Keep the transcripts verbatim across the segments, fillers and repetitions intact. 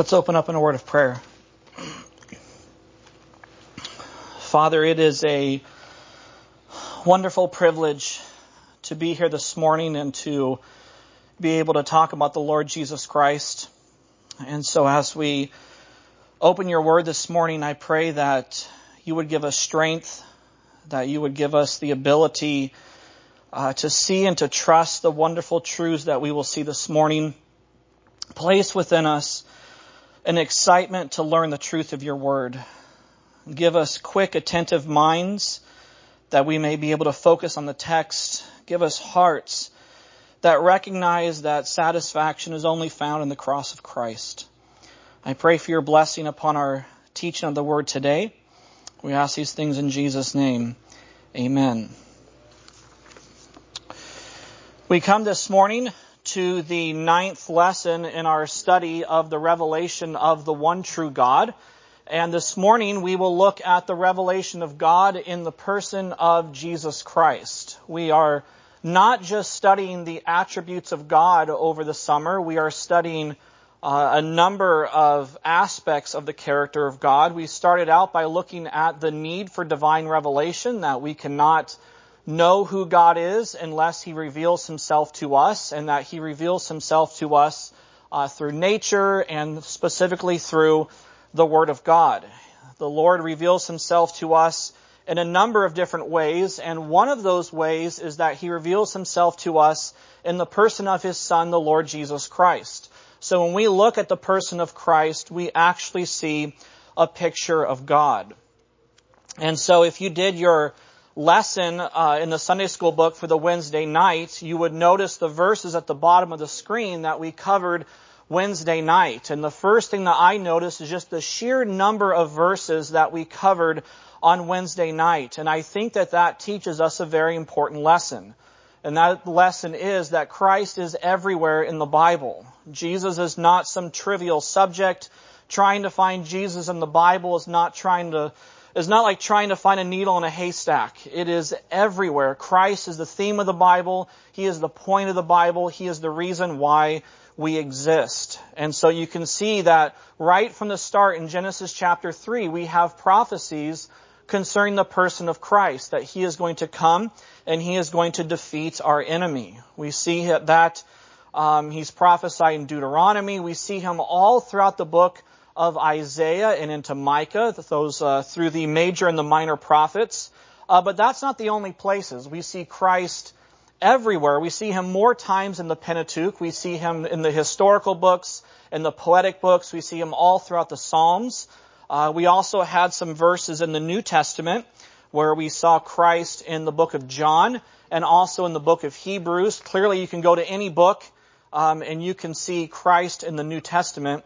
Let's open up in a word of prayer. Father, it is a wonderful privilege to be here this morning and to be able to talk about the Lord Jesus Christ. And so as we open your word this morning, I pray that you would give us strength, that you would give us the ability uh, to see and to trust the wonderful truths that we will see this morning. Place within us an excitement to learn the truth of your word. Give us quick, attentive minds that we may be able to focus on the text. Give us hearts that recognize that satisfaction is only found in the cross of Christ. I pray for your blessing upon our teaching of the word today. We ask these things in Jesus' name. Amen. We come this morning to the ninth lesson in our study of the revelation of the one true God. And this morning we will look at the revelation of God in the person of Jesus Christ. We are not just studying the attributes of God over the summer. We are studying uh, a number of aspects of the character of God. We started out by looking at the need for divine revelation, that we cannot know who God is unless He reveals Himself to us, and that He reveals Himself to us uh, through nature and specifically through the Word of God. The Lord reveals Himself to us in a number of different ways, and one of those ways is that He reveals Himself to us in the person of His Son, the Lord Jesus Christ. So when we look at the person of Christ, we actually see a picture of God. And so if you did your lesson uh, in the Sunday school book for the Wednesday night, you would notice the verses at the bottom of the screen that we covered Wednesday night. And the first thing that I noticed is just the sheer number of verses that we covered on Wednesday night. And I think that that teaches us a very important lesson. And that lesson is that Christ is everywhere in the Bible. Jesus is not some trivial subject. Trying to find Jesus in the Bible is not trying to It's not like trying to find a needle in a haystack. It is everywhere. Christ is the theme of the Bible. He is the point of the Bible. He is the reason why we exist. And so you can see that right from the start in Genesis chapter three, we have prophecies concerning the person of Christ, that He is going to come and He is going to defeat our enemy. We see that um, He's prophesied in Deuteronomy. We see Him all throughout the book of Isaiah and into Micah, those uh, through the major and the minor prophets. Uh, but that's not the only places. We see Christ everywhere. We see Him more times in the Pentateuch. We see Him in the historical books, in the poetic books. We see Him all throughout the Psalms. Uh, we also had some verses in the New Testament where we saw Christ in the book of John and also in the book of Hebrews. Clearly, you can go to any book um, and you can see Christ in the New Testament.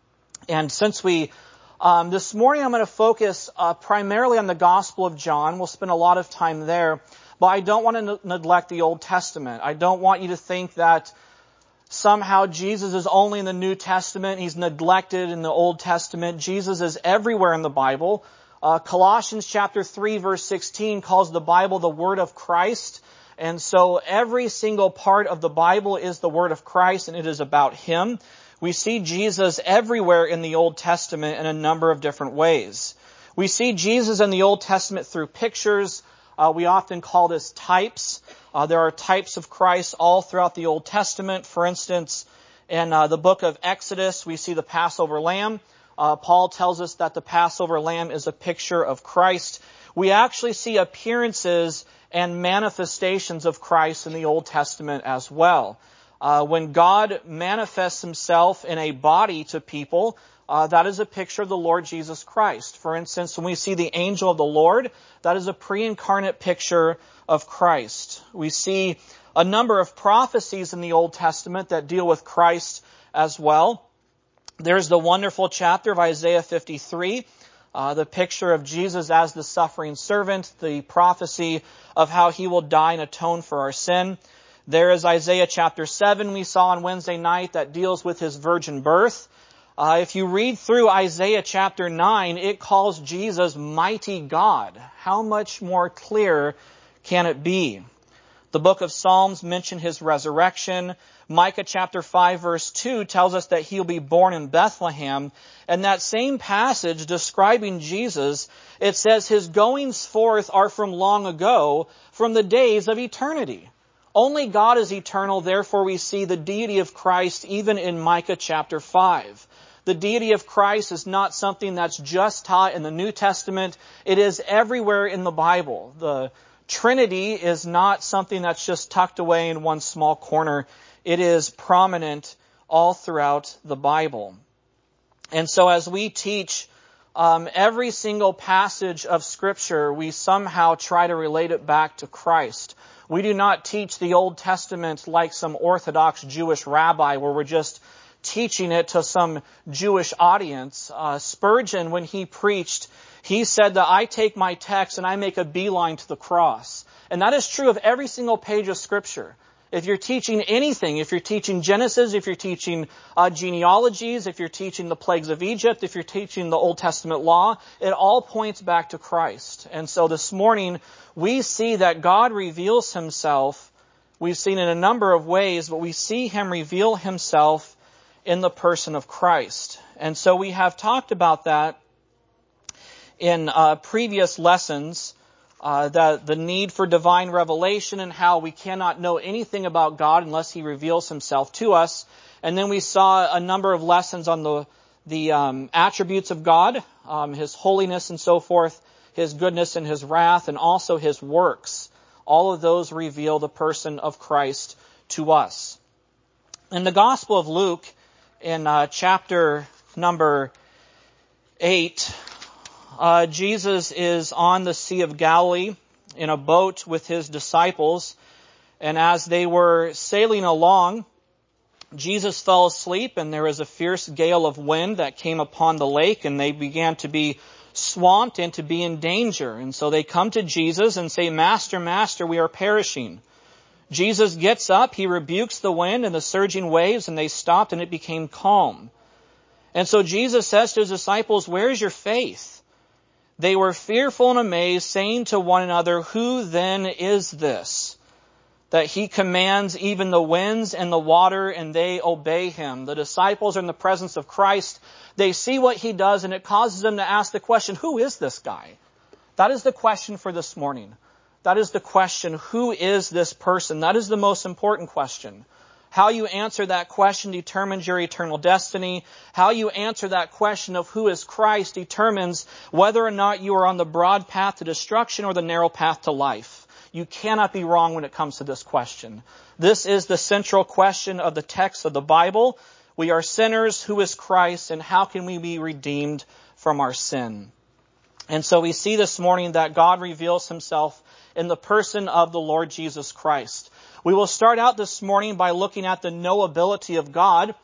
And since we, um, this morning I'm going to focus uh, primarily on the Gospel of John. We'll spend a lot of time there. But I don't want to ne- neglect the Old Testament. I don't want you to think that somehow Jesus is only in the New Testament. He's neglected in the Old Testament. Jesus is everywhere in the Bible. Uh, Colossians chapter three verse sixteen calls the Bible the Word of Christ. And so every single part of the Bible is the Word of Christ, and it is about Him. We see Jesus everywhere in the Old Testament in a number of different ways. We see Jesus in the Old Testament through pictures. Uh, we often call this types. Uh, there are types of Christ all throughout the Old Testament. For instance, in uh, the book of Exodus, we see the Passover lamb. Uh, Paul tells us that the Passover lamb is a picture of Christ. We actually see appearances and manifestations of Christ in the Old Testament as well. Uh, when God manifests Himself in a body to people, uh, that is a picture of the Lord Jesus Christ. For instance, when we see the angel of the Lord, that is a pre-incarnate picture of Christ. We see a number of prophecies in the Old Testament that deal with Christ as well. There's the wonderful chapter of Isaiah fifty-three, uh, the picture of Jesus as the suffering servant, the prophecy of how He will die and atone for our sin. There is Isaiah chapter seven we saw on Wednesday night that deals with His virgin birth. Uh, if you read through Isaiah chapter nine, it calls Jesus mighty God. How much more clear can it be? The book of Psalms mention His resurrection. Micah chapter five verse two tells us that he'll be born in Bethlehem. And that same passage describing Jesus, it says his goings forth are from long ago, from the days of eternity. Only God is eternal, therefore we see the deity of Christ even in Micah chapter five. The deity of Christ is not something that's just taught in the New Testament. It is everywhere in the Bible. The Trinity is not something that's just tucked away in one small corner. It is prominent all throughout the Bible. And so as we teach um, every single passage of Scripture, we somehow try to relate it back to Christ. We do not teach the Old Testament like some Orthodox Jewish rabbi where we're just teaching it to some Jewish audience. Uh, Spurgeon, when he preached, he said that I take my text and I make a beeline to the cross. And that is true of every single page of Scripture. If you're teaching anything, if you're teaching Genesis, if you're teaching uh, genealogies, if you're teaching the plagues of Egypt, if you're teaching the Old Testament law, it all points back to Christ. And so this morning, we see that God reveals himself. We've seen in a number of ways, but we see him reveal himself in the person of Christ. And so we have talked about that in uh, previous lessons. Uh, the, the need for divine revelation and how we cannot know anything about God unless he reveals himself to us. And then we saw a number of lessons on the, the um, attributes of God, um, his holiness and so forth, his goodness and his wrath, and also his works. All of those reveal the person of Christ to us. In the Gospel of Luke, in uh, chapter number eight, Uh, Jesus is on the Sea of Galilee in a boat with his disciples. And as they were sailing along, Jesus fell asleep and there was a fierce gale of wind that came upon the lake and they began to be swamped and to be in danger. And so they come to Jesus and say, Master, Master, we are perishing. Jesus gets up, he rebukes the wind and the surging waves, and they stopped and it became calm. And so Jesus says to his disciples, where is your faith? They were fearful and amazed, saying to one another, who then is this, that he commands even the winds and the water, and they obey him? The disciples are in the presence of Christ. They see what he does, and it causes them to ask the question, who is this guy? That is the question for this morning. That is the question, who is this person? That is the most important question. How you answer that question determines your eternal destiny. How you answer that question of who is Christ determines whether or not you are on the broad path to destruction or the narrow path to life. You cannot be wrong when it comes to this question. This is the central question of the text of the Bible. We are sinners. Who is Christ? And how can we be redeemed from our sin? And so we see this morning that God reveals himself in the person of the Lord Jesus Christ. We will start out this morning by looking at the knowability of God.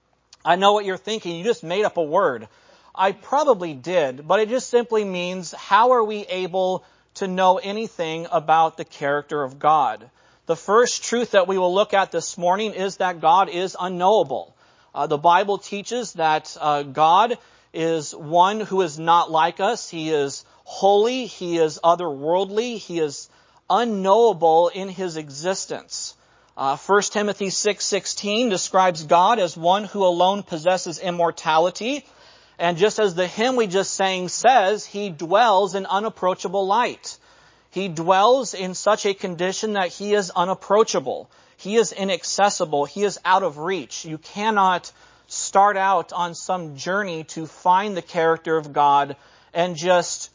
I know what you're thinking. You just made up a word. I probably did, but it just simply means how are we able to know anything about the character of God? The first truth that we will look at this morning is that God is unknowable. Uh, the Bible teaches that uh, God is one who is not like us. He is holy. He is otherworldly. He is unknowable in his existence. Uh, First Timothy six sixteen describes God as one who alone possesses immortality. And just as the hymn we just sang says, he dwells in unapproachable light. He dwells in such a condition that he is unapproachable. He is inaccessible. He is out of reach. You cannot start out on some journey to find the character of God and just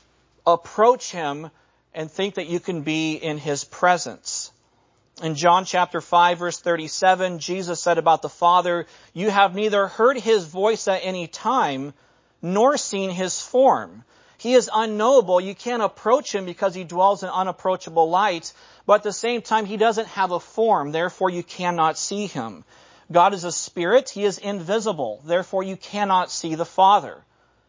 approach him and think that you can be in his presence. In John chapter five, verse thirty-seven, Jesus said about the Father, you have neither heard his voice at any time, nor seen his form. He is unknowable. You can't approach him because he dwells in unapproachable light, but at the same time, he doesn't have a form. Therefore, you cannot see him. God is a spirit. He is invisible. Therefore, you cannot see the Father.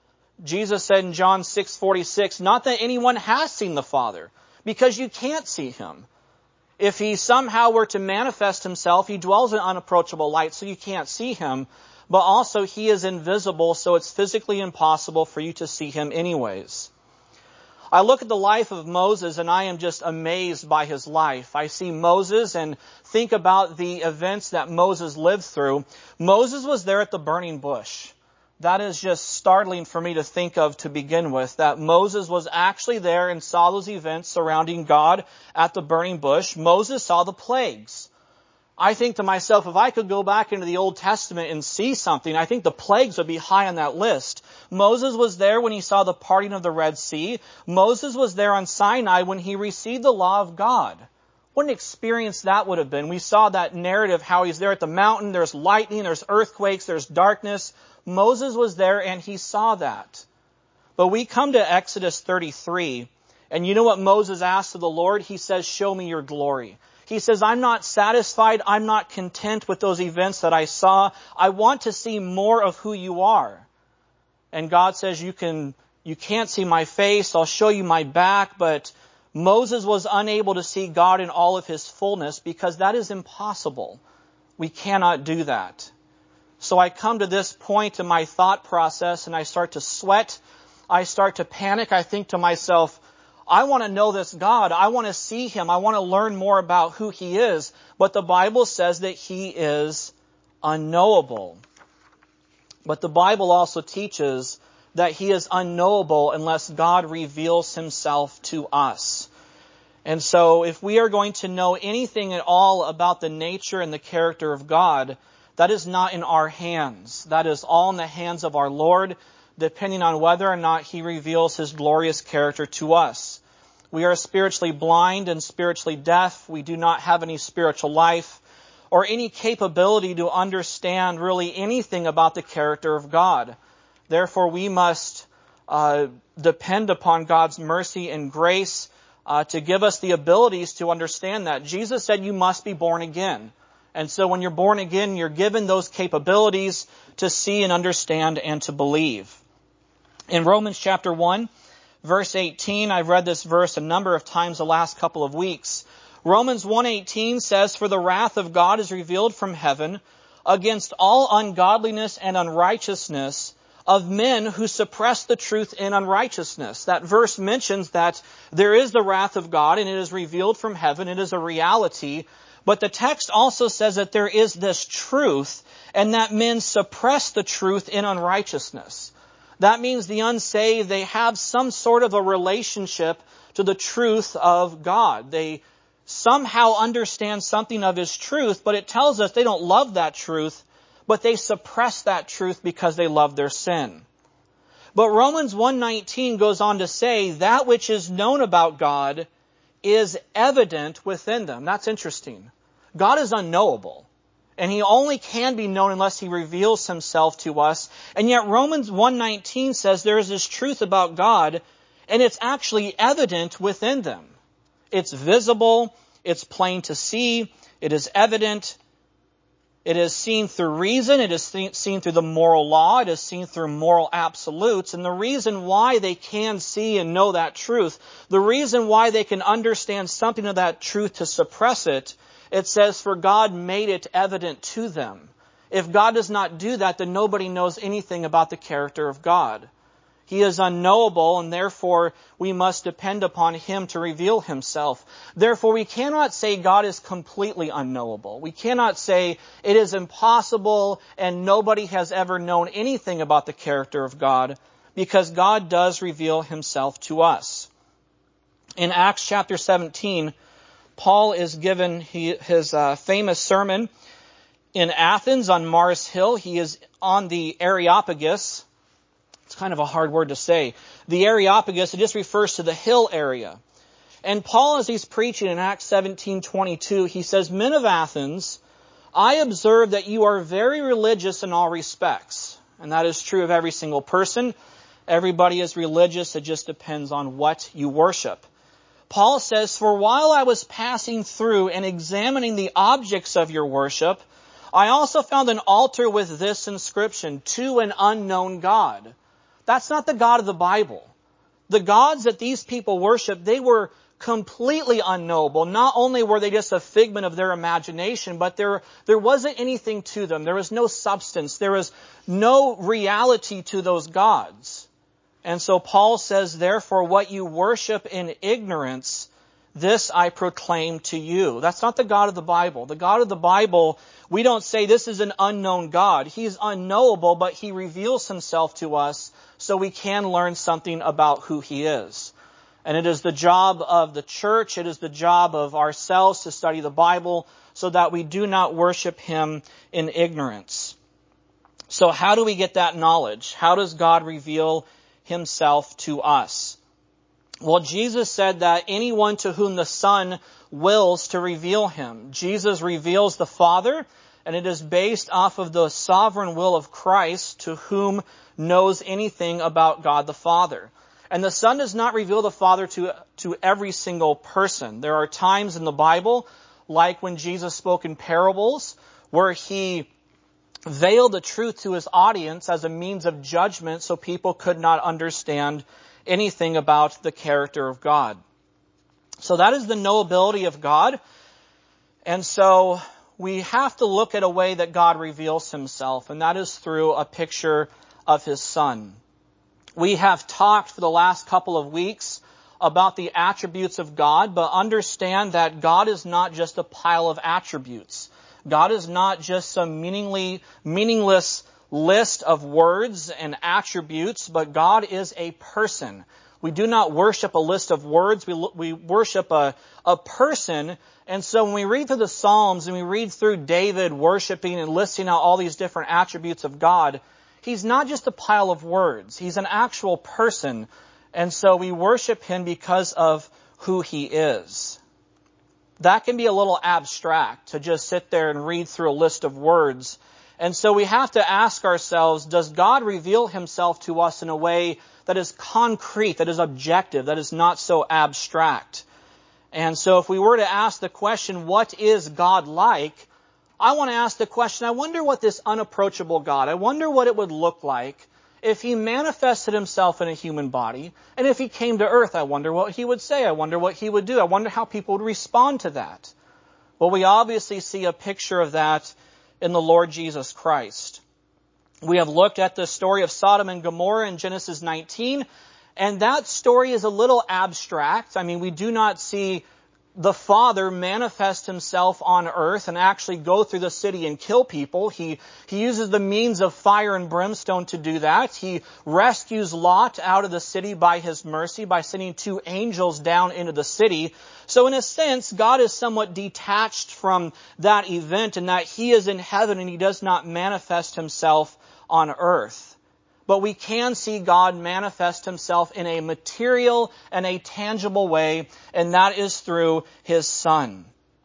Jesus said in John six forty-six, not that anyone has seen the Father, because you can't see him. If he somehow were to manifest himself, he dwells in unapproachable light, so you can't see him. But also he is invisible, so it's physically impossible for you to see him anyways. I look at the life of Moses and I am just amazed by his life. I see Moses and think about the events that Moses lived through. Moses was there at the burning bush. That is just startling for me to think of to begin with, that Moses was actually there and saw those events surrounding God at the burning bush. Moses saw the plagues. I think to myself, if I could go back into the Old Testament and see something, I think the plagues would be high on that list. Moses was there when he saw the parting of the Red Sea. Moses was there on Sinai when he received the law of God. What an experience that would have been. We saw that narrative, how he's there at the mountain, there's lightning, there's earthquakes, there's darkness. Moses was there and he saw that. But we come to Exodus thirty-three, and you know what Moses asked of the Lord? He says, show me your glory. He says, I'm not satisfied, I'm not content with those events that I saw. I want to see more of who you are. And God says, you can, you can't see my face, I'll show you my back, but Moses was unable to see God in all of his fullness because that is impossible. We cannot do that. So I come to this point in my thought process and I start to sweat. I start to panic. I think to myself, I want to know this God. I want to see him. I want to learn more about who he is. But the Bible says that he is unknowable. But the Bible also teaches that he is unknowable unless God reveals himself to us. And so if we are going to know anything at all about the nature and the character of God, that is not in our hands. That is all in the hands of our Lord, depending on whether or not he reveals his glorious character to us. We are spiritually blind and spiritually deaf. We do not have any spiritual life or any capability to understand really anything about the character of God. Therefore, we must uh, depend upon God's mercy and grace uh, to give us the abilities to understand that. Jesus said you must be born again. And so when you're born again, you're given those capabilities to see and understand and to believe. In Romans chapter one, verse eighteen, I've read this verse a number of times the last couple of weeks. Romans one eighteen says, for the wrath of God is revealed from heaven against all ungodliness and unrighteousness of men who suppress the truth in unrighteousness. That verse mentions that there is the wrath of God and it is revealed from heaven. It is a reality. But the text also says that there is this truth and that men suppress the truth in unrighteousness. That means the unsaved, they have some sort of a relationship to the truth of God. They somehow understand something of his truth, but it tells us they don't love that truth, but they suppress that truth because they love their sin. But Romans one nineteen goes on to say that which is known about God is evident within them. That's interesting. God is unknowable. And he only can be known unless he reveals himself to us. And yet Romans one nineteen says there is this truth about God, and it's actually evident within them. It's visible, it's plain to see, it is evident, it is seen through reason, it is seen through the moral law, it is seen through moral absolutes. And the reason why they can see and know that truth, the reason why they can understand something of that truth to suppress it, it says, for God made it evident to them. If God does not do that, then nobody knows anything about the character of God. He is unknowable, and therefore we must depend upon him to reveal himself. Therefore, we cannot say God is completely unknowable. We cannot say it is impossible and nobody has ever known anything about the character of God, because God does reveal himself to us. In Acts chapter seventeen, Paul is given his uh, famous sermon in Athens on Mars Hill. He is on the Areopagus. It's kind of a hard word to say. The Areopagus, it just refers to the hill area. And Paul, as he's preaching in Acts seventeen twenty-two, he says, men of Athens, I observe that you are very religious in all respects. And that is true of every single person. Everybody is religious. It just depends on what you worship. Paul says, for while I was passing through and examining the objects of your worship, I also found an altar with this inscription, to an unknown God. That's not the God of the Bible. The gods that these people worship, they were completely unknowable. Not only were they just a figment of their imagination, but there, there wasn't anything to them. There was no substance. There was no reality to those gods. And so Paul says, therefore, what you worship in ignorance, this I proclaim to you. That's not the God of the Bible. The God of the Bible, we don't say this is an unknown God. He's unknowable, but he reveals himself to us so we can learn something about who he is. And it is the job of the church, it is the job of ourselves to study the Bible so that we do not worship him in ignorance. So how do we get that knowledge? How does God reveal himself to us? Well, Jesus said that anyone to whom the Son wills to reveal him. Jesus reveals the Father, and it is based off of the sovereign will of Christ, to whom knows anything about God the Father. And the Son does not reveal the Father to, to every single person. There are times in the Bible, like when Jesus spoke in parables, where he veiled the truth to his audience as a means of judgment so people could not understand anything about the character of God. So that is the knowability of God. And so we have to look at a way that God reveals himself, and that is through a picture of his Son. We have talked for the last couple of weeks about the attributes of God, but understand that God is not just a pile of attributes. God is not just some meaningly, meaningless list of words and attributes, but God is a person. We do not worship a list of words. We, we worship a, a person. And so when we read through the Psalms and we read through David worshiping and listing out all these different attributes of God, he's not just a pile of words. He's an actual person. And so we worship him because of who he is. That can be a little abstract to just sit there and read through a list of words. And so we have to ask ourselves, does God reveal himself to us in a way that is concrete, that is objective, that is not so abstract? And so if we were to ask the question, what is God like? I want to ask the question, I wonder what this unapproachable God, I wonder what it would look like if he manifested himself in a human body, and if he came to earth, I wonder what he would say, I wonder what he would do, I wonder how people would respond to that. Well, we obviously see a picture of that in the Lord Jesus Christ. We have looked at the story of Sodom and Gomorrah in Genesis nineteen, and that story is a little abstract. I mean, we do not see the Father manifest himself on earth and actually go through the city and kill people. He, he uses the means of fire and brimstone to do that. He rescues Lot out of the city by his mercy by sending two angels down into the city. So in a sense, God is somewhat detached from that event in that he is in heaven and he does not manifest himself on earth. But we can see God manifest himself in a material and a tangible way, and that is through his Son.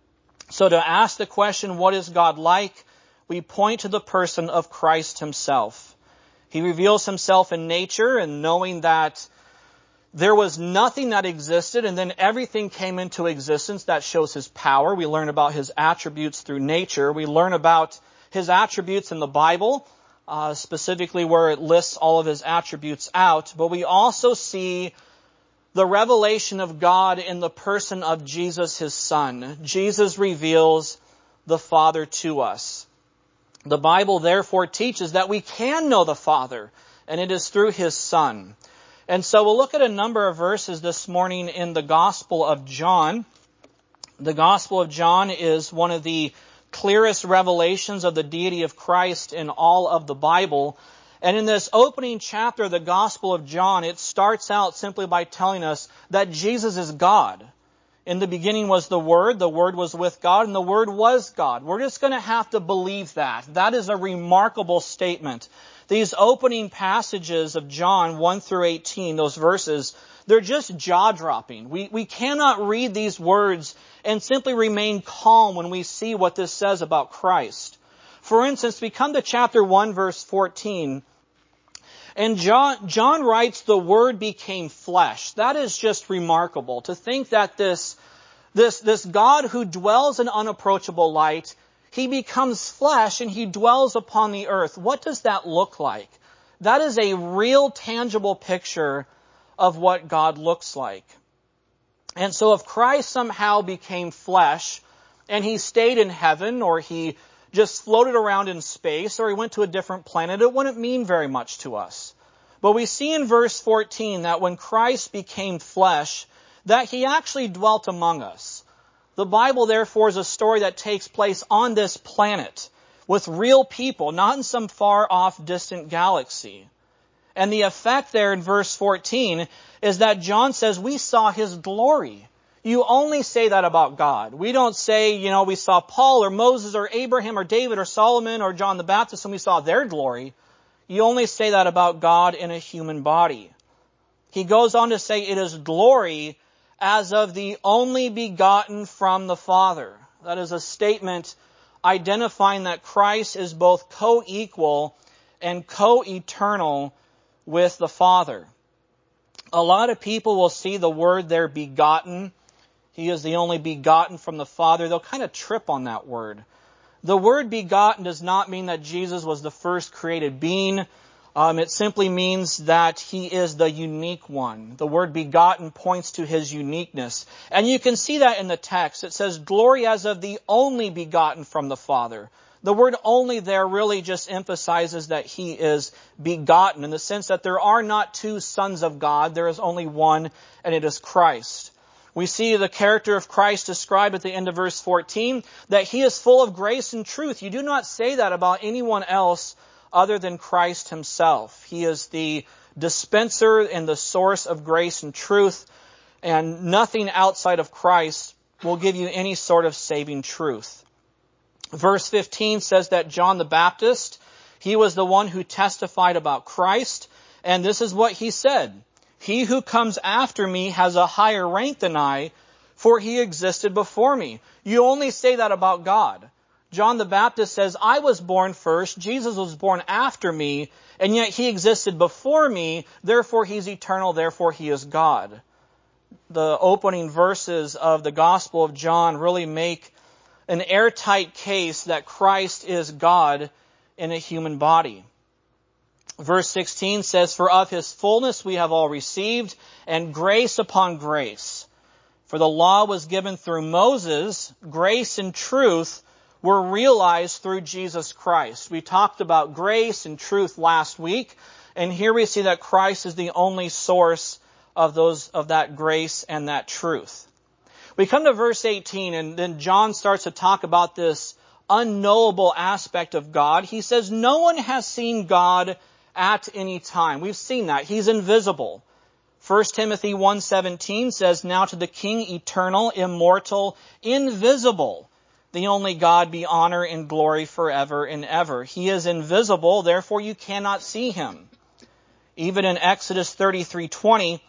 So to ask the question, what is God like? We point to the person of Christ himself. He reveals himself in nature, and knowing that there was nothing that existed and then everything came into existence, that shows his power. We learn about his attributes through nature. We learn about his attributes in the Bible, Uh, specifically where it lists all of his attributes out. But we also see the revelation of God in the person of Jesus, his Son. Jesus reveals the Father to us. The Bible therefore teaches that we can know the Father, and it is through his Son. And so we'll look at a number of verses this morning in the Gospel of John. The Gospel of John is one of the clearest revelations of the deity of Christ in all of the Bible. And in this opening chapter of the Gospel of John, it starts out simply by telling us that Jesus is God. In the beginning was the Word, the Word was with God, and the Word was God. We're just going to have to believe that. That is a remarkable statement. These opening passages of John one through eighteen, those verses, they're just jaw-dropping. We, we cannot read these words and simply remain calm when we see what this says about Christ. For instance, we come to chapter one, verse fourteen, and John, John writes, the Word became flesh. That is just remarkable. To think that this, this, this God who dwells in unapproachable light, he becomes flesh and he dwells upon the earth. What does that look like? That is a real tangible picture of what God looks like. And so if Christ somehow became flesh and he stayed in heaven, or he just floated around in space, or he went to a different planet, it wouldn't mean very much to us. But we see in verse fourteen that when Christ became flesh, that he actually dwelt among us. The Bible, therefore, is a story that takes place on this planet with real people, not in some far-off, distant galaxy. And the effect there in verse fourteen is that John says, we saw his glory. You only say that about God. We don't say, you know, we saw Paul or Moses or Abraham or David or Solomon or John the Baptist and we saw their glory. You only say that about God in a human body. He goes on to say it is glory as of the only begotten from the Father. That is a statement identifying that Christ is both co-equal and co-eternal with the Father. A lot of people will see the word there, begotten. He is the only begotten from the Father. They'll kind of trip on that word. The word begotten does not mean that Jesus was the first created being. Um, it simply means that he is the unique one. The word begotten points to his uniqueness. And you can see that in the text. It says, glory as of the only begotten from the Father. The word only there really just emphasizes that he is begotten in the sense that there are not two sons of God. There is only one, and it is Christ. We see the character of Christ described at the end of verse fourteen, that he is full of grace and truth. You do not say that about anyone else other than Christ himself. He is the dispenser and the source of grace and truth, and nothing outside of Christ will give you any sort of saving truth. Verse fifteen says that John the Baptist, he was the one who testified about Christ, and this is what he said. He who comes after me has a higher rank than I, for he existed before me. You only say that about God. John the Baptist says, I was born first, Jesus was born after me, and yet he existed before me, therefore he's eternal, therefore he is God. The opening verses of the Gospel of John really make an airtight case that Christ is God in a human body. Verse sixteen says, for of his fullness we have all received, and grace upon grace. For the law was given through Moses, grace and truth were realized through Jesus Christ. We talked about grace and truth last week, and here we see that Christ is the only source of those of that grace and that truth. We come to verse eighteen, and then John starts to talk about this unknowable aspect of God. He says, no one has seen God at any time. We've seen that. He's invisible. First Timothy one seventeen says, now to the King eternal, immortal, invisible, the only God be honor and glory forever and ever. He is invisible, therefore you cannot see him. Even in Exodus thirty-three twenty,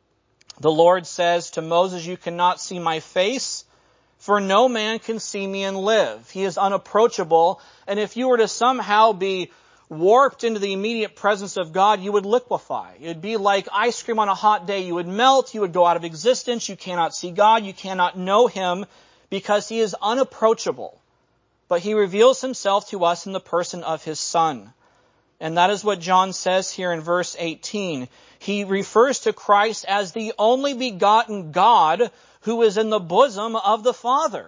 the Lord says to Moses, you cannot see my face, for no man can see me and live. He is unapproachable, and if you were to somehow be warped into the immediate presence of God, you would liquefy. It would be like ice cream on a hot day. You would melt, you would go out of existence, you cannot see God, you cannot know him, because he is unapproachable. But he reveals himself to us in the person of his Son. And that is what John says here in verse eighteen. He refers to Christ as the only begotten God who is in the bosom of the Father.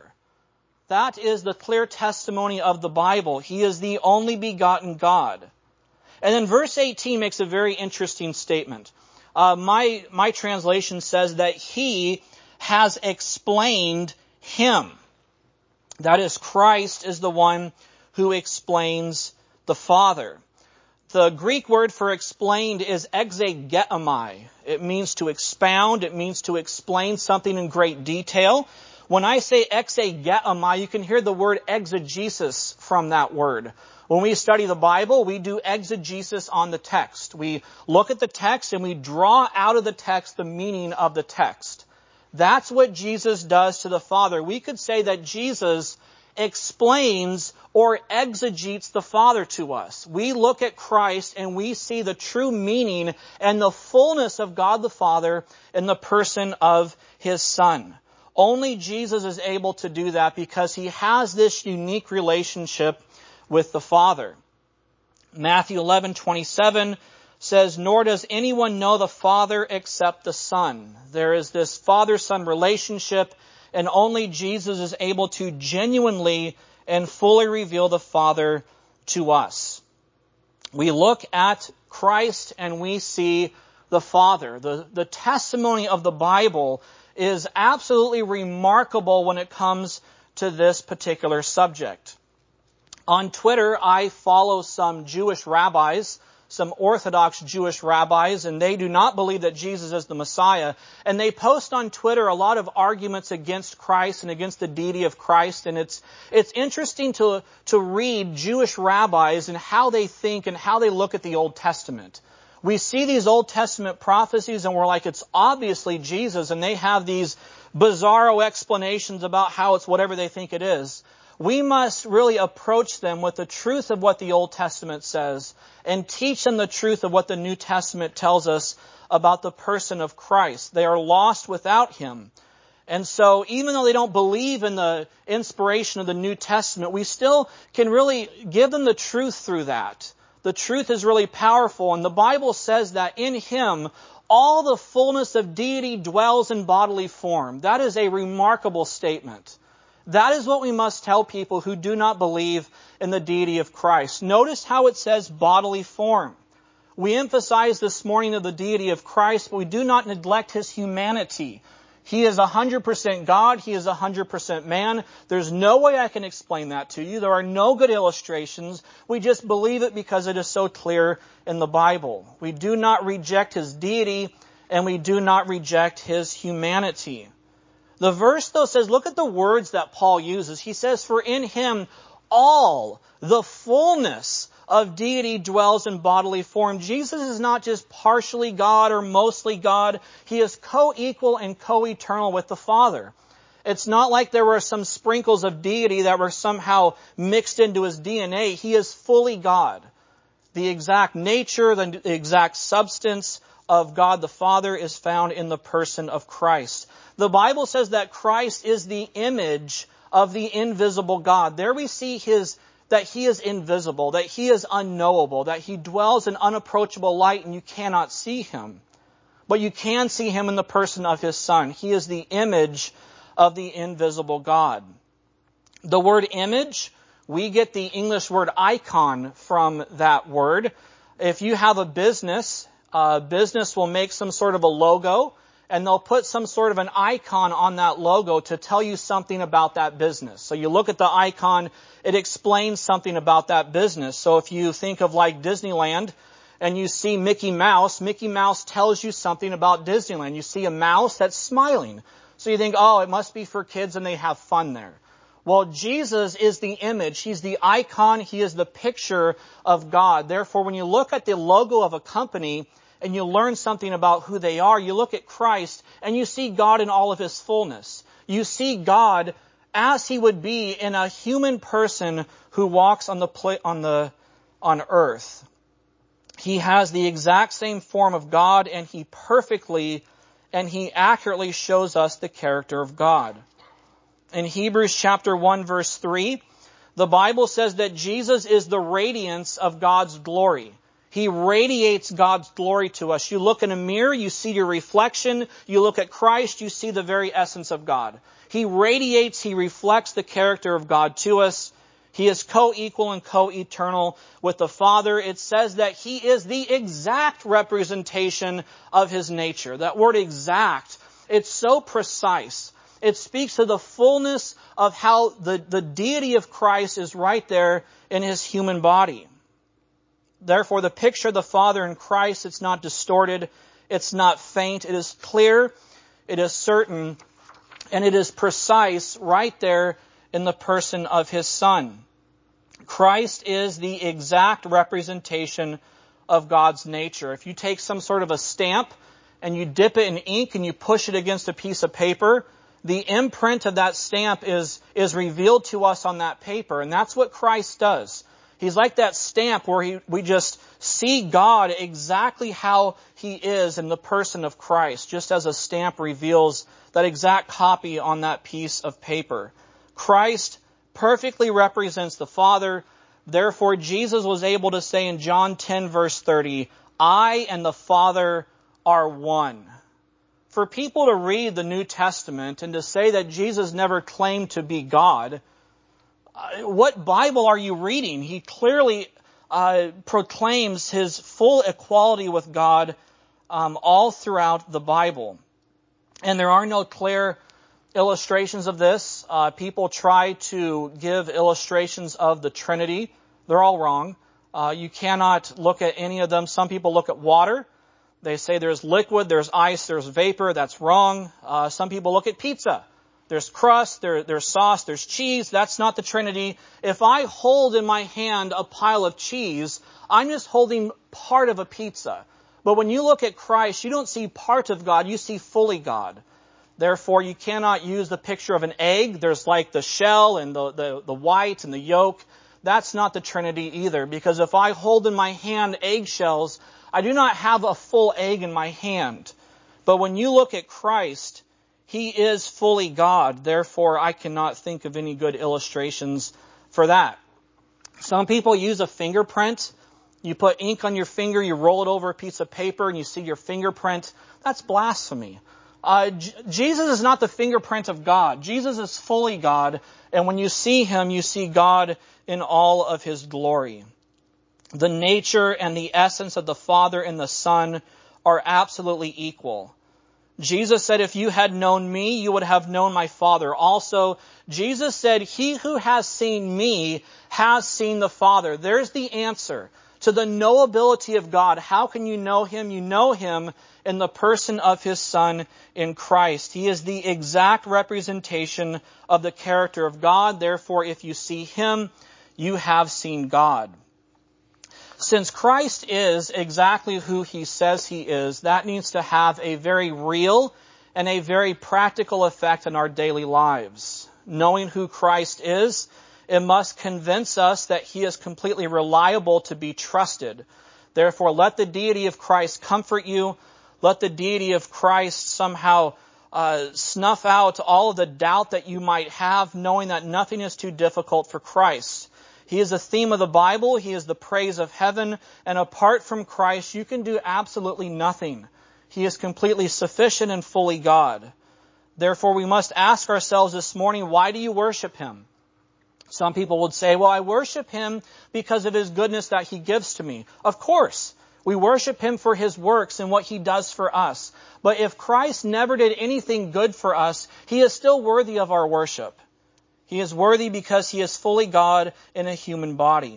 That is the clear testimony of the Bible. He is the only begotten God. And then verse eighteen makes a very interesting statement. Uh, my, my translation says that he has explained him. That is, Christ is the one who explains the Father. The Greek word for explained is exegetomai. It means to expound. It means to explain something in great detail. When I say exegetomai, you can hear the word exegesis from that word. When we study the Bible, we do exegesis on the text. We look at the text and we draw out of the text the meaning of the text. That's what Jesus does to the Father. We could say that Jesus explains or exegetes the Father to us. We look at Christ and we see the true meaning and the fullness of God the Father in the person of his Son. Only Jesus is able to do that because he has this unique relationship with the Father. Matthew eleven twenty-seven says, nor does anyone know the Father except the Son. There is this Father-Son relationship, and only Jesus is able to genuinely and fully reveal the Father to us. We look at Christ and we see the Father. The, the testimony of the Bible is absolutely remarkable when it comes to this particular subject. On Twitter, I follow some Jewish rabbis, some Orthodox Jewish rabbis, and they do not believe that Jesus is the Messiah. And they post on Twitter a lot of arguments against Christ and against the deity of Christ. And it's it's interesting to to read Jewish rabbis and how they think and how they look at the Old Testament. We see these Old Testament prophecies and we're like, it's obviously Jesus, and they have these bizarro explanations about how it's whatever they think it is. We must really approach them with the truth of what the Old Testament says and teach them the truth of what the New Testament tells us about the person of Christ. They are lost without Him. And so even though they don't believe in the inspiration of the New Testament, we still can really give them the truth through that. The truth is really powerful, and the Bible says that in Him all the fullness of deity dwells in bodily form. That is a remarkable statement. That is what we must tell people who do not believe in the deity of Christ. Notice how it says bodily form. We emphasize this morning of the deity of Christ, but we do not neglect His humanity. He is one hundred percent God. He is one hundred percent man. There's no way I can explain that to you. There are no good illustrations. We just believe it because it is so clear in the Bible. We do not reject His deity, and we do not reject His humanity. The verse, though, says, look at the words that Paul uses. He says, for in Him all the fullness of deity dwells in bodily form. Jesus is not just partially God or mostly God. He is co-equal and co-eternal with the Father. It's not like there were some sprinkles of deity that were somehow mixed into His D N A. He is fully God. The exact nature, the exact substance of God the Father is found in the person of Christ. The Bible says that Christ is the image of the invisible God. There we see His that He is invisible, that He is unknowable, that He dwells in unapproachable light and you cannot see Him. But you can see Him in the person of His Son. He is the image of the invisible God. The word image, we get the English word icon from that word. If you have a business, a business will make some sort of a logo, and they'll put some sort of an icon on that logo to tell you something about that business. So you look at the icon, it explains something about that business. So if you think of like Disneyland and you see Mickey Mouse, Mickey Mouse tells you something about Disneyland. You see a mouse that's smiling. So you think, oh, it must be for kids and they have fun there. Well, Jesus is the image. He's the icon. He is the picture of God. Therefore, when you look at the logo of a company, and you learn something about who they are, you look at Christ and you see God in all of His fullness. You see God as He would be in a human person who walks on the pla- on the on earth. He has the exact same form of God, and He perfectly and He accurately shows us the character of God. In Hebrews chapter one verse three, the Bible says that Jesus is the radiance of God's glory. He radiates God's glory to us. You look in a mirror, you see your reflection. You look at Christ, you see the very essence of God. He radiates, He reflects the character of God to us. He is co-equal and co-eternal with the Father. It says that He is the exact representation of His nature. That word exact, it's so precise. It speaks to the fullness of how the, the deity of Christ is right there in His human body. Therefore, the picture of the Father in Christ, it's not distorted, it's not faint, it is clear, it is certain, and it is precise right there in the person of His Son. Christ is the exact representation of God's nature. If you take some sort of a stamp and you dip it in ink and you push it against a piece of paper, the imprint of that stamp is, is revealed to us on that paper, and that's what Christ does. He's like that stamp where he, we just see God exactly how He is in the person of Christ, just as a stamp reveals that exact copy on that piece of paper. Christ perfectly represents the Father. Therefore, Jesus was able to say in John ten verse thirty, I and the Father are one. For people to read the New Testament and to say that Jesus never claimed to be God, what Bible are you reading? He clearly uh, proclaims his full equality with God um, all throughout the Bible. And there are no clear illustrations of this. Uh, people try to give illustrations of the Trinity. They're all wrong. Uh, you cannot look at any of them. Some people look at water. They say there's liquid, there's ice, there's vapor. That's wrong. Uh, some people look at pizza. There's crust, there, there's sauce, there's cheese. That's not the Trinity. If I hold in my hand a pile of cheese, I'm just holding part of a pizza. But when you look at Christ, you don't see part of God, you see fully God. Therefore, you cannot use the picture of an egg. There's like the shell and the, the, the white and the yolk. That's not the Trinity either, because if I hold in my hand eggshells, I do not have a full egg in my hand. But when you look at Christ, he is fully God. Therefore, I cannot think of any good illustrations for that. Some people use a fingerprint. You put ink on your finger, you roll it over a piece of paper, and you see your fingerprint. That's blasphemy. Uh, J- Jesus is not the fingerprint of God. Jesus is fully God. And when you see him, you see God in all of his glory. The nature and the essence of the Father and the Son are absolutely equal. Jesus said, if you had known me, you would have known my Father. Also, Jesus said, he who has seen me has seen the Father. There's the answer to the knowability of God. How can you know him? You know him in the person of his Son in Christ. He is the exact representation of the character of God. Therefore, if you see him, you have seen God. Since Christ is exactly who he says he is, that needs to have a very real and a very practical effect in our daily lives. Knowing who Christ is, it must convince us that he is completely reliable to be trusted. Therefore, let the deity of Christ comfort you. Let the deity of Christ somehow uh, snuff out all of the doubt that you might have, knowing that nothing is too difficult for Christ. He is the theme of the Bible. He is the praise of heaven. And apart from Christ, you can do absolutely nothing. He is completely sufficient and fully God. Therefore, we must ask ourselves this morning, why do you worship him? Some people would say, well, I worship him because of his goodness that he gives to me. Of course, we worship him for his works and what he does for us. But if Christ never did anything good for us, he is still worthy of our worship. He is worthy because he is fully God in a human body.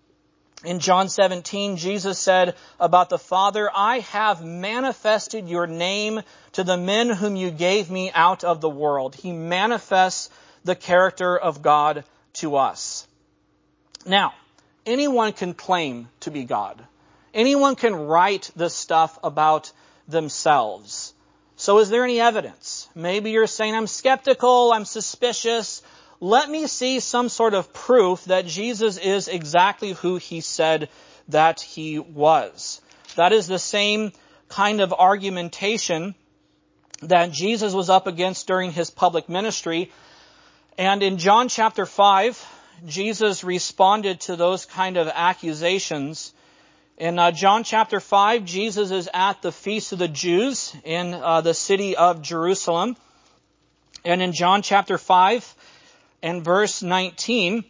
In John seventeen, Jesus said about the Father, I have manifested your name to the men whom you gave me out of the world. He manifests the character of God to us. Now, anyone can claim to be God. Anyone can write this stuff about themselves. So is there any evidence? Maybe you're saying, I'm skeptical, I'm suspicious. Let me see some sort of proof that Jesus is exactly who he said that he was. That is the same kind of argumentation that Jesus was up against during his public ministry. And in John chapter five, Jesus responded to those kind of accusations. In uh, John chapter five, Jesus is at the Feast of the Jews in uh, the city of Jerusalem. And in John chapter five, and verse nineteen,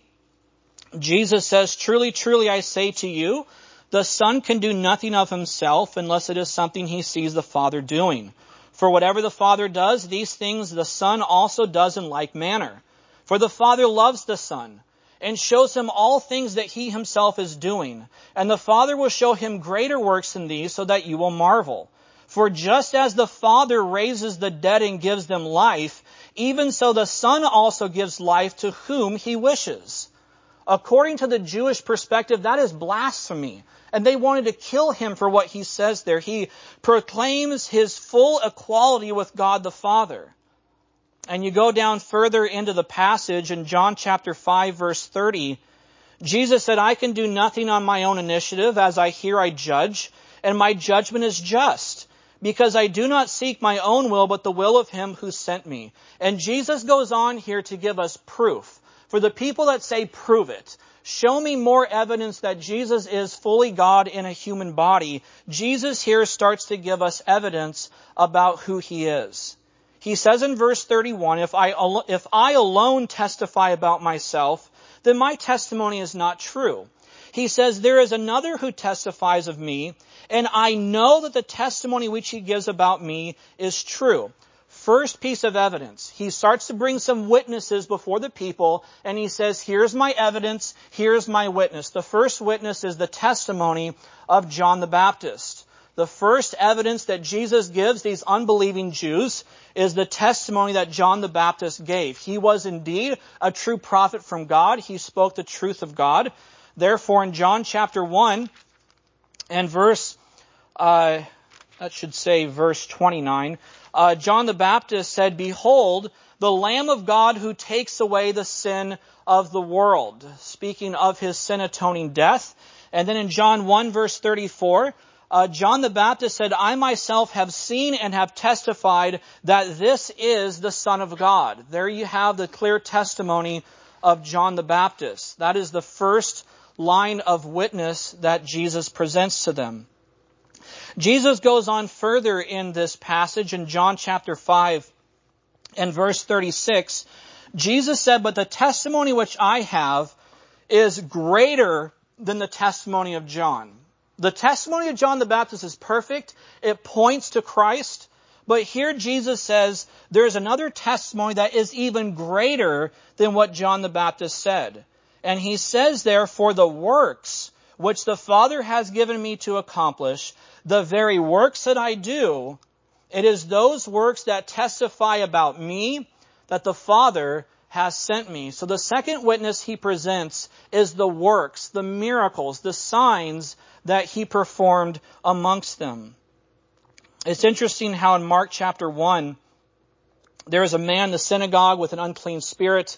Jesus says, truly, truly, I say to you, the Son can do nothing of himself unless it is something he sees the Father doing. For whatever the Father does, these things the Son also does in like manner. For the Father loves the Son and shows him all things that he himself is doing. And the Father will show him greater works than these so that you will marvel. For just as the Father raises the dead and gives them life, even so the Son also gives life to whom he wishes. According to the Jewish perspective, that is blasphemy. And they wanted to kill him for what he says there. He proclaims his full equality with God the Father. And you go down further into the passage in John chapter five, verse thirty. Jesus said, I can do nothing on my own initiative. As I hear, I judge, and my judgment is just. Because I do not seek my own will, but the will of him who sent me. And Jesus goes on here to give us proof. For the people that say, prove it, show me more evidence that Jesus is fully God in a human body. Jesus here starts to give us evidence about who he is. He says in verse thirty-one, if I, if I alone testify about myself, then my testimony is not true. He says, there is another who testifies of me, and I know that the testimony which he gives about me is true. First piece of evidence. He starts to bring some witnesses before the people, and he says, here's my evidence, here's my witness. The first witness is the testimony of John the Baptist. The first evidence that Jesus gives these unbelieving Jews is the testimony that John the Baptist gave. He was indeed a true prophet from God. He spoke the truth of God. Therefore, in John chapter one and verse, uh, that should say verse twenty-nine, uh, John the Baptist said, behold, the Lamb of God who takes away the sin of the world, speaking of his sin-atoning death. And then in John one verse thirty-four, Uh, John the Baptist said, I myself have seen and have testified that this is the Son of God. There you have the clear testimony of John the Baptist. That is the first line of witness that Jesus presents to them. Jesus goes on further in this passage in John chapter five and verse thirty-six. Jesus said, but the testimony which I have is greater than the testimony of John. The testimony of John the Baptist is perfect. It points to Christ. But here Jesus says there's another testimony that is even greater than what John the Baptist said. And he says there, for the works which the Father has given me to accomplish, the very works that I do, it is those works that testify about me, that the Father has sent me. So the second witness he presents is the works, the miracles, the signs that he performed amongst them. It's interesting how in Mark chapter one, there is a man in the synagogue with an unclean spirit.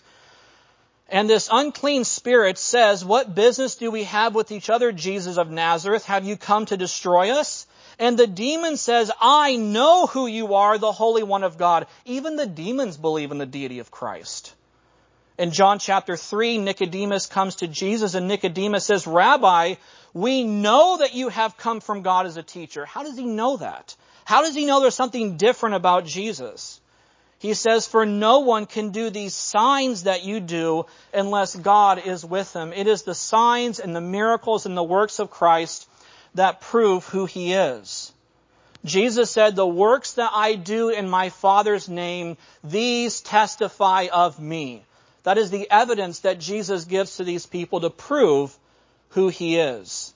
And this unclean spirit says, what business do we have with each other, Jesus of Nazareth? Have you come to destroy us? And the demon says, I know who you are, the Holy One of God. Even the demons believe in the deity of Christ. In John chapter three, Nicodemus comes to Jesus, and Nicodemus says, Rabbi, we know that you have come from God as a teacher. How does he know that? How does he know there's something different about Jesus? He says, for no one can do these signs that you do unless God is with him. It is the signs and the miracles and the works of Christ that prove who he is. Jesus said, the works that I do in my Father's name, these testify of me. That is the evidence that Jesus gives to these people to prove who he is.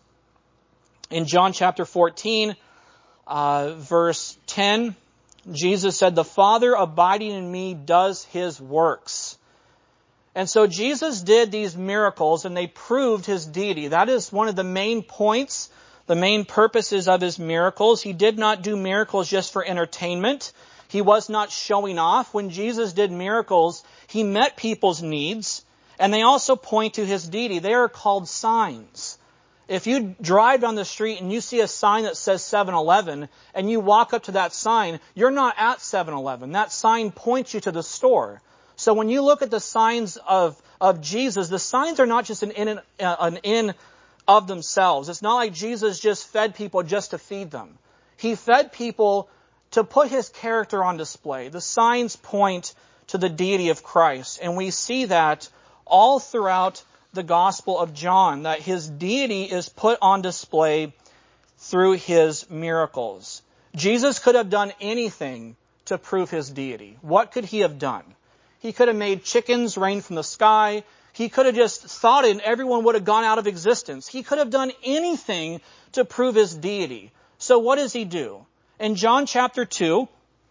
In John chapter fourteen, uh, verse ten, Jesus said, the Father abiding in me does his works. And so Jesus did these miracles and they proved his deity. That is one of the main points, the main purposes of his miracles. He did not do miracles just for entertainment. He was not showing off. When Jesus did miracles, he met people's needs, and they also point to his deity. They are called signs. If you drive down the street and you see a sign that says seven eleven, and you walk up to that sign, you're not at seven eleven. That sign points you to the store. So when you look at the signs of, of Jesus, the signs are not just an in, an in of themselves. It's not like Jesus just fed people just to feed them. He fed people to put his character on display. The signs point to the deity of Christ. And we see that all throughout the Gospel of John, that his deity is put on display through his miracles. Jesus could have done anything to prove his deity. What could he have done? He could have made chickens rain from the sky. He could have just thought it and everyone would have gone out of existence. He could have done anything to prove his deity. So what does he do? In John chapter two,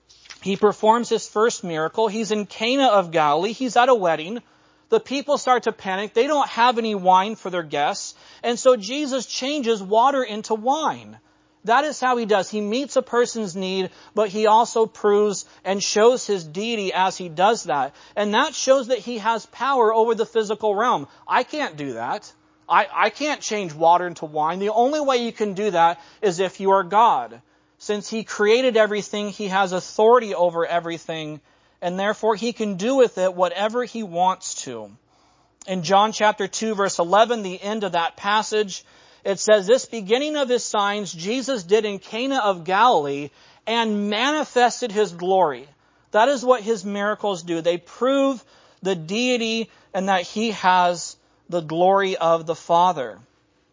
he performs his first miracle. He's in Cana of Galilee. He's at a wedding. The people start to panic. They don't have any wine for their guests. And so Jesus changes water into wine. That is how he does. He meets a person's need, but he also proves and shows his deity as he does that. And that shows that he has power over the physical realm. I can't do that. I, I can't change water into wine. The only way you can do that is if you are God. Since he created everything, he has authority over everything, and therefore he can do with it whatever he wants to. In John chapter two, verse eleven, the end of that passage, it says, this beginning of his signs Jesus did in Cana of Galilee and manifested his glory. That is what his miracles do. They prove the deity and that he has the glory of the Father.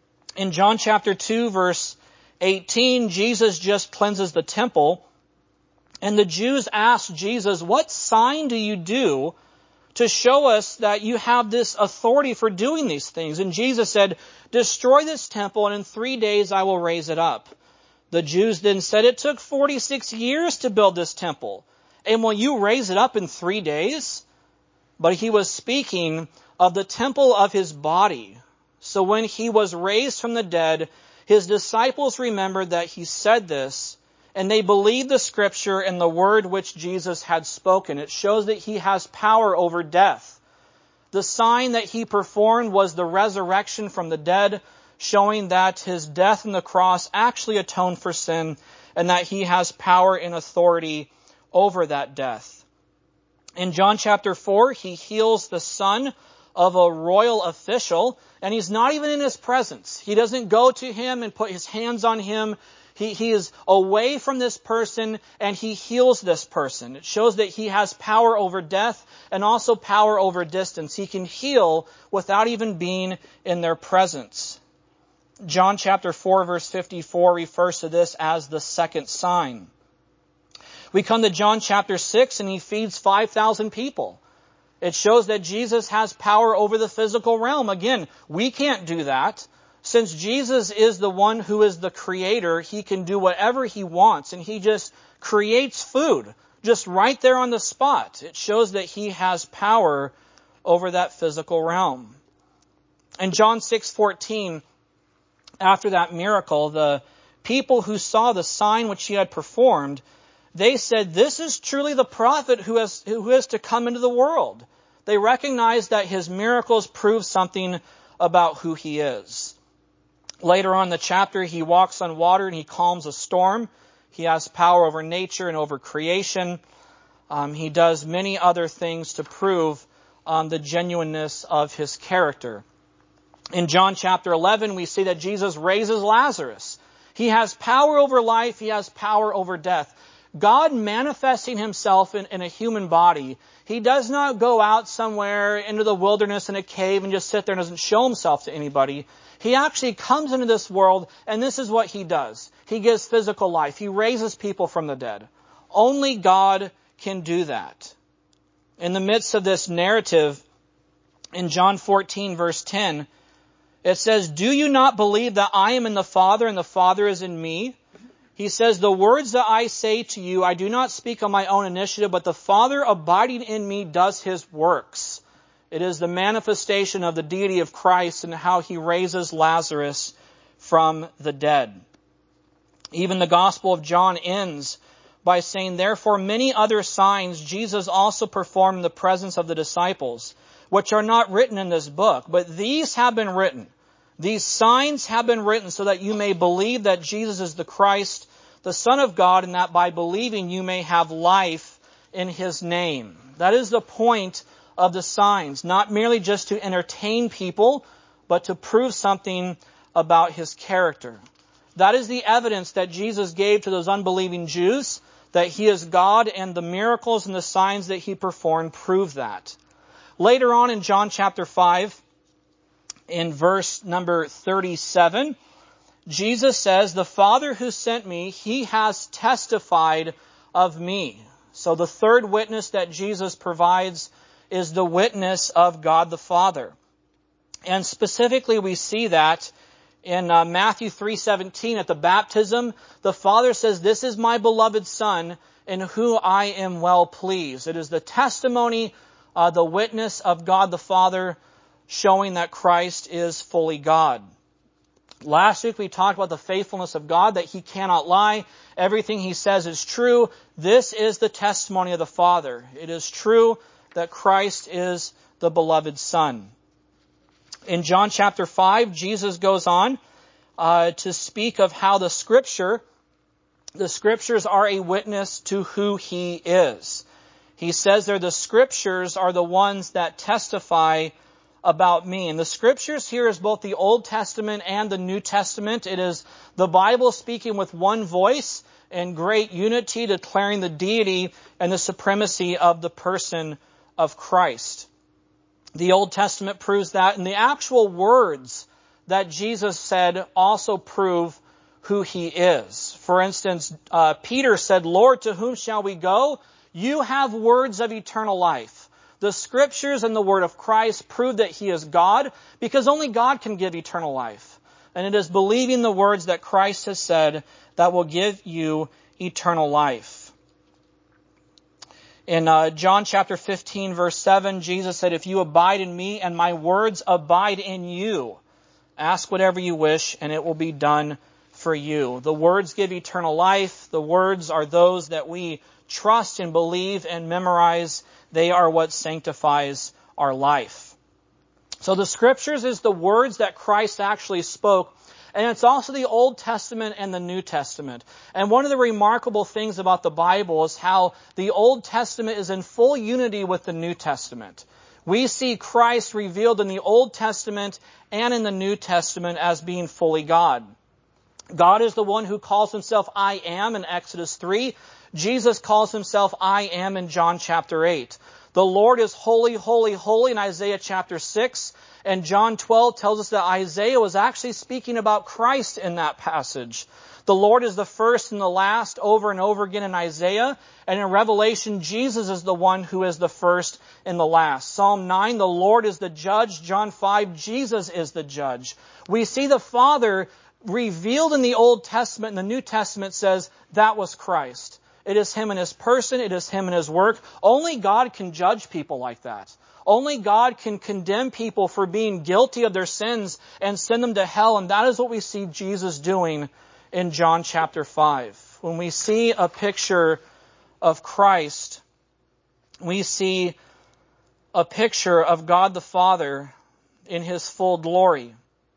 In John chapter two, verse eighteen, Jesus just cleanses the temple. And the Jews asked Jesus, what sign do you do to show us that you have this authority for doing these things? And Jesus said, destroy this temple, and in three days I will raise it up. The Jews then said, it took forty-six years to build this temple, and will you raise it up in three days? But he was speaking of the temple of his body. So when he was raised from the dead, his disciples remembered that he said this, and they believed the scripture and the word which Jesus had spoken. It shows that he has power over death. The sign that he performed was the resurrection from the dead, showing that his death on the cross actually atoned for sin and that he has power and authority over that death. In John chapter four, he heals the son of a royal official, and he's not even in his presence. He doesn't go to him and put his hands on him. He, he is away from this person, and he heals this person. It shows that he has power over death and also power over distance. He can heal without even being in their presence. John chapter four, verse fifty-four refers to this as the second sign. We come to John chapter six, and he feeds five thousand people. It shows that Jesus has power over the physical realm. Again, we can't do that. Since Jesus is the one who is the creator, he can do whatever he wants, and he just creates food just right there on the spot. It shows that he has power over that physical realm. In John six fourteen, after that miracle, the people who saw the sign which he had performed, they said, this is truly the prophet who has, who is to come into the world. They recognized that his miracles prove something about who he is. Later on in the chapter, he walks on water and he calms a storm. He has power over nature and over creation. Um, he does many other things to prove um, the genuineness of his character. In John chapter eleven, we see that Jesus raises Lazarus. He has power over life. He has power over death. God manifesting himself in, in a human body, he does not go out somewhere into the wilderness in a cave and just sit there and doesn't show himself to anybody. He actually comes into this world, and this is what he does. He gives physical life. He raises people from the dead. Only God can do that. In the midst of this narrative, in John fourteen, verse ten, it says, do you not believe that I am in the Father and the Father is in me? He says, the words that I say to you, I do not speak on my own initiative, but the Father abiding in me does his works. It is the manifestation of the deity of Christ and how he raises Lazarus from the dead. Even the Gospel of John ends by saying, therefore many other signs Jesus also performed in the presence of the disciples, which are not written in this book, but these have been written. These signs have been written so that you may believe that Jesus is the Christ, the Son of God, and that by believing you may have life in his name. That is the point of the signs, not merely just to entertain people, but to prove something about his character. That is the evidence that Jesus gave to those unbelieving Jews, that he is God, and the miracles and the signs that he performed prove that. Later on in John chapter five, in verse number thirty-seven, Jesus says, the Father who sent me, he has testified of me. So the third witness that Jesus provides is the witness of God the Father. And specifically we see that in uh, Matthew three seventeen at the baptism, the Father says, this is my beloved Son in whom I am well pleased. It is the testimony, uh, the witness of God the Father showing that Christ is fully God. Last week we talked about the faithfulness of God, that he cannot lie. Everything he says is true. This is the testimony of the Father. It is true that Christ is the beloved Son. In John chapter five, Jesus goes on uh, to speak of how the Scripture, the Scriptures are a witness to who he is. He says there, the Scriptures are the ones that testify about me. And the Scriptures here is both the Old Testament and the New Testament. It is the Bible speaking with one voice in great unity, declaring the deity and the supremacy of the person of Christ. The Old Testament proves that, and the actual words that Jesus said also prove who he is. For instance, uh, Peter said, "Lord, to whom shall we go? You have words of eternal life." The scriptures and the word of Christ prove that he is God, because only God can give eternal life. And it is believing the words that Christ has said that will give you eternal life. In uh, John chapter fifteen, verse seven, Jesus said, "If you abide in me and my words abide in you, ask whatever you wish and it will be done for you." The words give eternal life. The words are those that we trust and believe and memorize. They are what sanctifies our life. So the scriptures is the words that Christ actually spoke. And it's also the Old Testament and the New Testament. And one of the remarkable things about the Bible is how the Old Testament is in full unity with the New Testament. We see Christ revealed in the Old Testament and in the New Testament as being fully God. God is the one who calls himself I am in Exodus three. Jesus calls himself I am in John chapter eight. The Lord is holy, holy, holy in Isaiah chapter six. And John twelve tells us that Isaiah was actually speaking about Christ in that passage. The Lord is the first and the last over and over again in Isaiah. And in Revelation, Jesus is the one who is the first and the last. Psalm nine, the Lord is the judge. John five, Jesus is the judge. We see the Father revealed in the Old Testament, and the New Testament says that was Christ. It is him and his person. It is him and his work. Only God can judge people like that. Only God can condemn people for being guilty of their sins and send them to hell. And that is what we see Jesus doing in John chapter five. When we see a picture of Christ, we see a picture of God the Father in his full glory.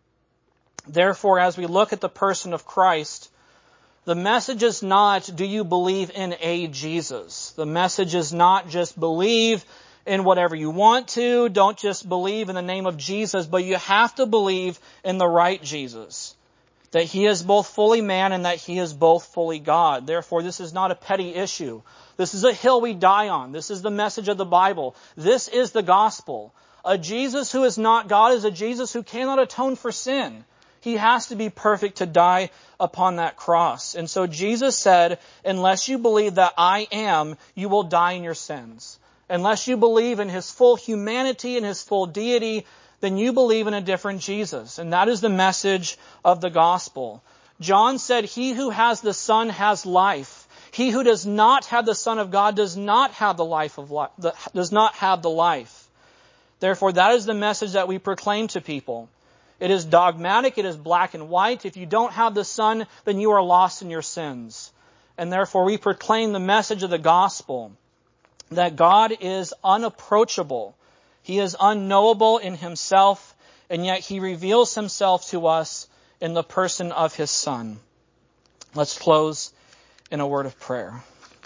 Therefore, as we look at the person of Christ, the message is not, do you believe in a Jesus? The message is not just believe in whatever you want to. Don't just believe in the name of Jesus, but you have to believe in the right Jesus. That he is both fully man and that he is both fully God. Therefore, this is not a petty issue. This is a hill we die on. This is the message of the Bible. This is the gospel. A Jesus who is not God is a Jesus who cannot atone for sin. He has to be perfect to die upon that cross. And so Jesus said, unless you believe that I am, you will die in your sins. Unless you believe in his full humanity and his full deity, then you believe in a different Jesus. And that is the message of the gospel. John said, he who has the Son has life. He who does not have the Son of God does not have the life of life, does not have the life. Therefore, that is the message that we proclaim to people. It is dogmatic. It is black and white. If you don't have the Son, then you are lost in your sins. And therefore, we proclaim the message of the gospel, that God is unapproachable. He is unknowable in himself, and yet he reveals himself to us in the person of his Son. Let's close in a word of prayer.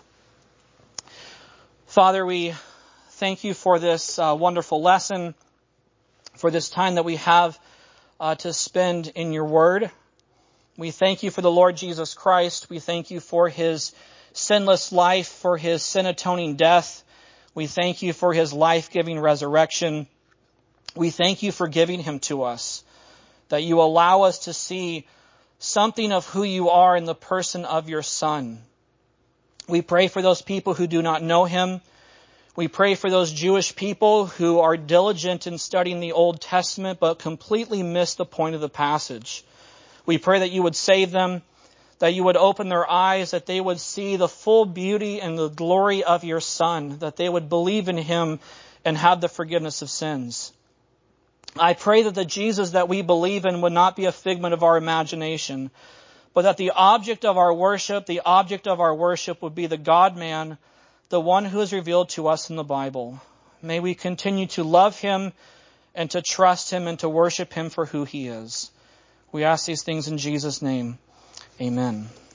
Father, we thank you for this uh, wonderful lesson, for this time that we have uh, to spend in your word. We thank you for the Lord Jesus Christ. We thank you for his sinless life, for his sin-atoning death. We thank you for his life-giving resurrection. We thank you for giving him to us, that you allow us to see something of who you are in the person of your Son. We pray for those people who do not know him. We pray for those Jewish people who are diligent in studying the Old Testament but completely miss the point of the passage. We pray that you would save them, that you would open their eyes, that they would see the full beauty and the glory of your Son, that they would believe in him and have the forgiveness of sins. I pray that the Jesus that we believe in would not be a figment of our imagination, but that the object of our worship, the object of our worship would be the God-man, the one who is revealed to us in the Bible. May we continue to love him and to trust him and to worship him for who he is. We ask these things in Jesus' name. Amen.